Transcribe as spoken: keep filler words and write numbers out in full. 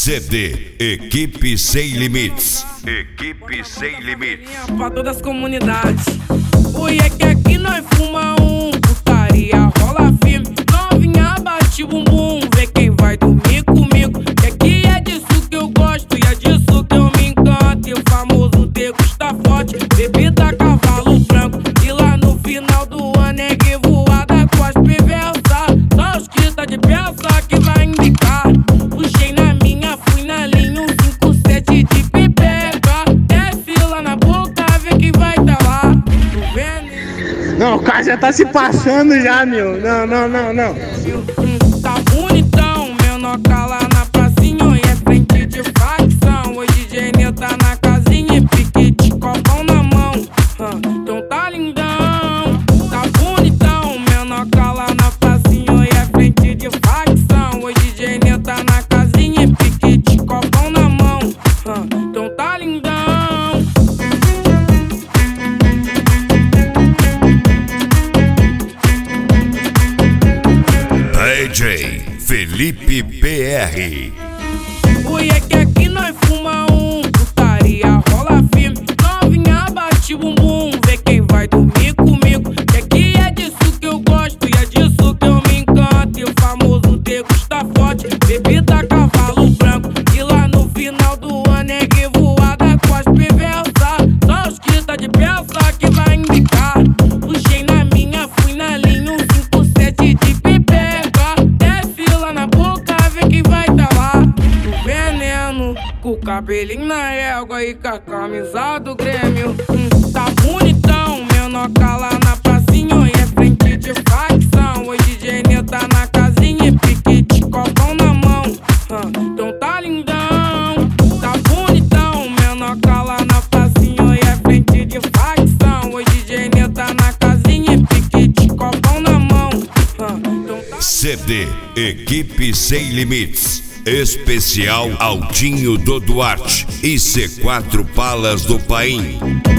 C D Equipe Sem Limites. Equipe Sem Limites. Pra todas as comunidades. Oi, é que aqui nós fuma um, putaria rola firme. Novinha bate bumbum, vê quem vai dormir comigo. Que aqui é disso que eu gosto e é disso que eu me encanto. E o famoso degusta forte, bebida cavalo branco. E lá no final do ano é que voada com as perversas. Só os que tá de peça que vai indicar. Puxei na minha, fui na linha, um cinco sete de pipeca. Desce lá na boca, vê quem vai tá lá. Tu vendo? Não, o cara já tá se passando já, meu. Não, não, não, não. Tá bonitão, menor lá na pracinha e é frente de facção. Hoje D J Nil tá na casinha e piquete, copão na mão. Então tá lindão, tá bonitão, menor lá na pracinha e é frente de facção. Hoje D J Nil tá na casinha e piquete, copão na mão. Então tá lindão. D J Felipe P R. Oi, é que aqui nós fuma um, putaria rola firme. Novinha bate bumbum, vê quem vai dormir comigo. Que aqui é disso que eu gosto e é disso que eu me encanto. E o famoso degusta forte, bebida cavalo branco. E lá no final do ano é que voada com as perversas. Só os que tá de peça que vai indicar. Puxei na minha, fui na linha, um cinco sete de pipeca. Desce lá na boca, vê quem vai tá lá. Do veneno, com o cabelinho na égua e com a camisa do Grêmio. Hum, tá bonitão, menor lá na pracinha e é frente de facção. Hoje D J Nil tá na casinha e piquete, copão na mão. Hum, então tá lindão, tá bonitão, menor lá na pracinha e é frente de facção. Hoje D J Nil tá na casinha e piquete, copão na mão. Hum, então tá... C D Equipe Sem Limites. Especial Aldinho do Duarte e C quatro Palas do Paim.